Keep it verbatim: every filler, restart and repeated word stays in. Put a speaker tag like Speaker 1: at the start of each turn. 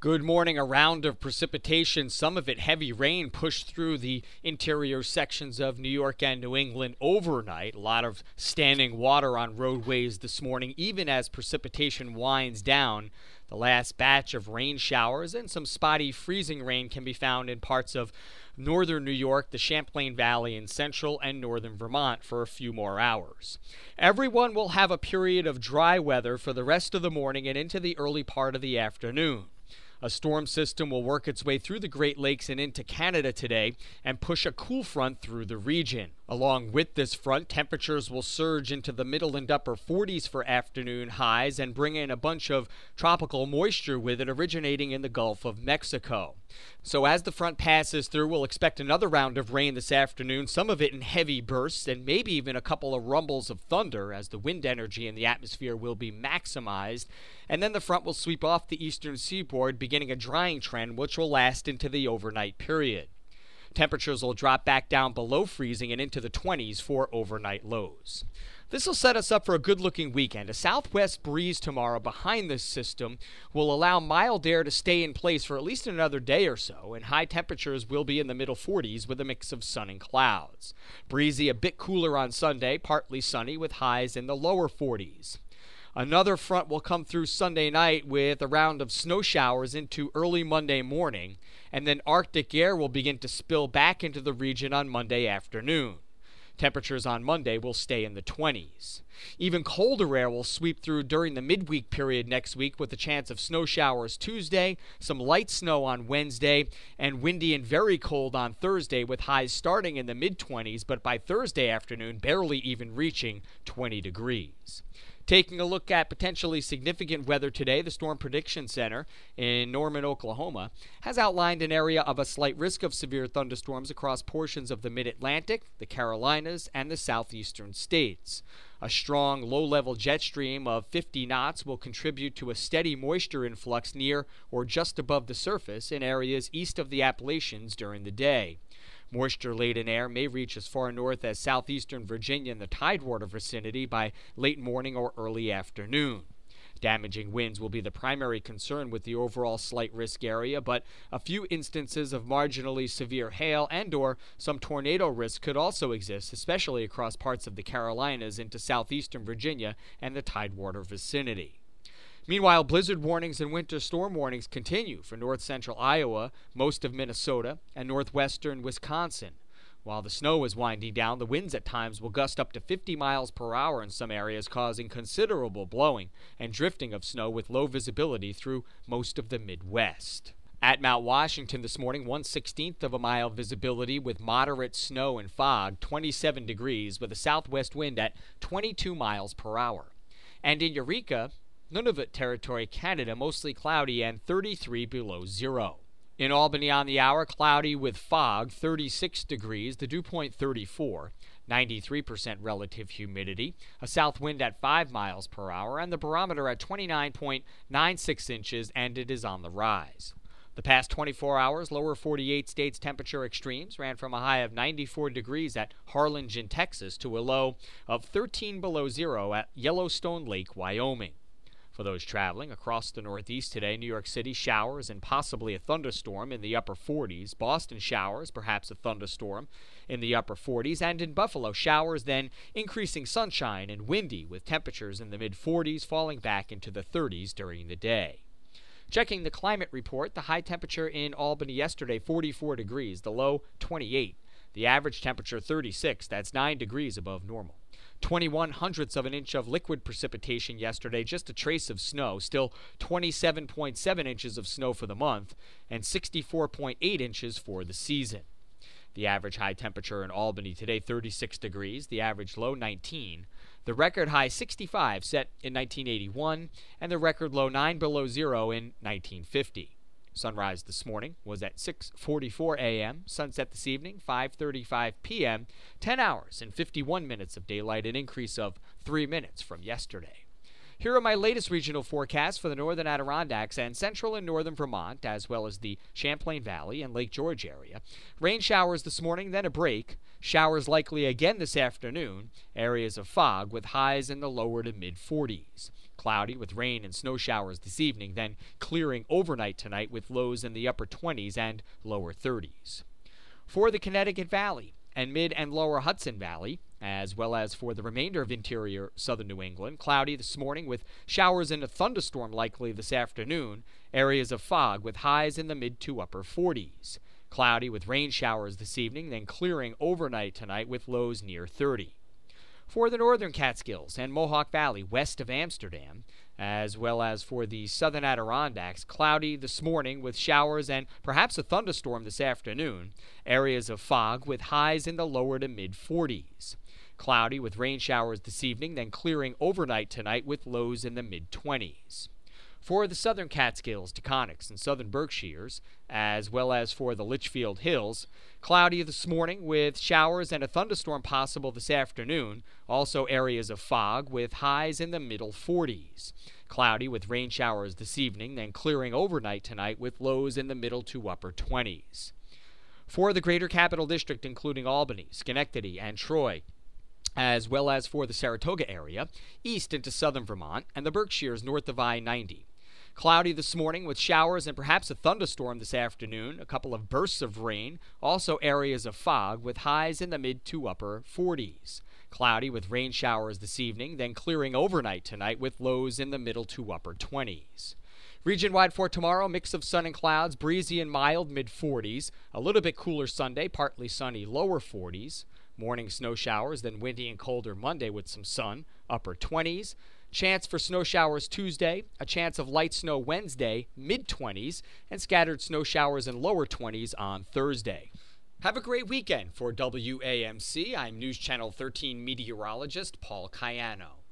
Speaker 1: Good morning. A round of precipitation, some of it heavy rain, pushed through the interior sections of New York and New England overnight. A lot of standing water on roadways this morning, even as precipitation winds down. The last batch of rain showers and some spotty freezing rain can be found in parts of northern New York, the Champlain Valley, and central and northern Vermont for a few more hours. Everyone will have a period of dry weather for the rest of the morning and into the early part of the afternoon. A storm system will work its way through the Great Lakes and into Canada today and push a cool front through the region. Along with this front, temperatures will surge into the middle and upper forties for afternoon highs and bring in a bunch of tropical moisture with it originating in the Gulf of Mexico. So as the front passes through, we'll expect another round of rain this afternoon, some of it in heavy bursts and maybe even a couple of rumbles of thunder as the wind energy in the atmosphere will be maximized. And then the front will sweep off the eastern seaboard, beginning a drying trend which will last into the overnight period. Temperatures will drop back down below freezing and into the twenties for overnight lows. This will set us up for a good-looking weekend. A southwest breeze tomorrow behind this system will allow mild air to stay in place for at least another day or so, and high temperatures will be in the middle forties with a mix of sun and clouds. Breezy, a bit cooler on Sunday, partly sunny with highs in the lower forties. Another front will come through Sunday night with a round of snow showers into early Monday morning, and then Arctic air will begin to spill back into the region on Monday afternoon. Temperatures on Monday will stay in the twenties. Even colder air will sweep through during the midweek period next week with a chance of snow showers Tuesday, some light snow on Wednesday, and windy and very cold on Thursday with highs starting in the mid-twenties, but by Thursday afternoon barely even reaching twenty degrees. Taking a look at potentially significant weather today, the Storm Prediction Center in Norman, Oklahoma, has outlined an area of a slight risk of severe thunderstorms across portions of the mid-Atlantic, the Carolinas, and the southeastern states. A strong low-level jet stream of fifty knots will contribute to a steady moisture influx near or just above the surface in areas east of the Appalachians during the day. Moisture-laden air may reach as far north as southeastern Virginia in the Tidewater vicinity by late morning or early afternoon. Damaging winds will be the primary concern with the overall slight risk area, but a few instances of marginally severe hail and or some tornado risk could also exist, especially across parts of the Carolinas into southeastern Virginia and the Tidewater vicinity. Meanwhile, blizzard warnings and winter storm warnings continue for north-central Iowa, most of Minnesota, and northwestern Wisconsin. While the snow is winding down, the winds at times will gust up to fifty miles per hour in some areas, causing considerable blowing and drifting of snow with low visibility through most of the Midwest. At Mount Washington this morning, one sixteenth of a mile visibility with moderate snow and fog, twenty-seven degrees, with a southwest wind at twenty-two miles per hour. And in Eureka, Nunavut Territory, Canada, mostly cloudy and thirty-three below zero. In Albany on the hour, cloudy with fog, thirty-six degrees, the dew point thirty-four, ninety-three percent relative humidity, a south wind at five miles per hour, and the barometer at twenty-nine point nine six inches, and it is on the rise. The past twenty-four hours, lower forty-eight states temperature extremes ran from a high of ninety-four degrees at Harlingen, Texas, to a low of thirteen below zero at Yellowstone Lake, Wyoming. For those traveling across the Northeast today, New York City, showers and possibly a thunderstorm in the upper forties. Boston, showers, perhaps a thunderstorm in the upper forties. And in Buffalo, showers, then increasing sunshine and windy with temperatures in the mid-forties, falling back into the thirties during the day. Checking the climate report, the high temperature in Albany yesterday, forty-four degrees, the low twenty-eight. The average temperature, thirty-six. That's nine degrees above normal. twenty-one hundredths of an inch of liquid precipitation yesterday, just a trace of snow, still twenty-seven point seven inches of snow for the month, and sixty-four point eight inches for the season. The average high temperature in Albany today, thirty-six degrees, the average low, nineteen. The record high, sixty-five, set in nineteen eighty-one, and the record low, nine below zero in nineteen fifty. Sunrise this morning was at six forty-four a.m., sunset this evening, five thirty-five p.m., ten hours and fifty-one minutes of daylight, an increase of three minutes from yesterday. Here are my latest regional forecasts for the northern Adirondacks and central and northern Vermont, as well as the Champlain Valley and Lake George area. Rain showers this morning, then a break. Showers likely again this afternoon. Areas of fog with highs in the lower to mid forties. Cloudy with rain and snow showers this evening, then clearing overnight tonight with lows in the upper twenties and lower thirties. For the Connecticut Valley and mid and lower Hudson Valley, as well as for the remainder of interior southern New England, cloudy this morning with showers and a thunderstorm likely this afternoon. Areas of fog with highs in the mid to upper forties. Cloudy with rain showers this evening, then clearing overnight tonight with lows near thirty. For the northern Catskills and Mohawk Valley west of Amsterdam, as well as for the southern Adirondacks, cloudy this morning with showers and perhaps a thunderstorm this afternoon. Areas of fog with highs in the lower to mid forties. Cloudy with rain showers this evening, then clearing overnight tonight with lows in the mid twenties. For the southern Catskills, Taconics, and southern Berkshires, as well as for the Litchfield Hills, cloudy this morning with showers and a thunderstorm possible this afternoon. Also areas of fog with highs in the middle forties. Cloudy with rain showers this evening, then clearing overnight tonight with lows in the middle to upper twenties. For the Greater Capital District, including Albany, Schenectady, and Troy, as well as for the Saratoga area, east into southern Vermont, and the Berkshires north of I ninety. Cloudy this morning with showers and perhaps a thunderstorm this afternoon, a couple of bursts of rain, also areas of fog with highs in the mid to upper forties. Cloudy with rain showers this evening, then clearing overnight tonight with lows in the middle to upper twenties. Region-wide for tomorrow, mix of sun and clouds, breezy and mild, mid forties. A little bit cooler Sunday, partly sunny, lower forties. Morning snow showers, then windy and colder Monday with some sun, upper twenties. Chance for snow showers Tuesday, a chance of light snow Wednesday, mid twenties, and scattered snow showers in lower twenties on Thursday. Have a great weekend. For W A M C, I'm News Channel thirteen meteorologist Paul Cayano.